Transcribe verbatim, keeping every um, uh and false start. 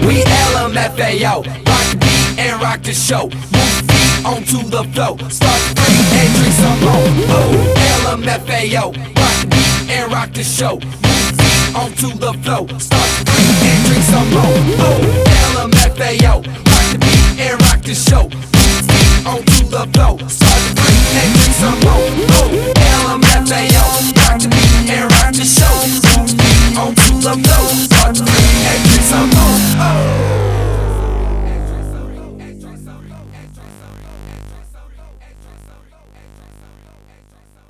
We L M F A O, rock the beat and rock the show. Move feet onto the flow, start to drink and drink some more. Oh, L M F A O, rock the beat and rock the show. Move feet onto the flow, start to drink and drink some more. Oh, L M F A O, rock the beat and rock the show. Move feet onto the flow, start to drink and drink some more. Oh, L M F A O, rock the beat and rock the show. Move feet onto the flow, start to drink and drink some more. Oh.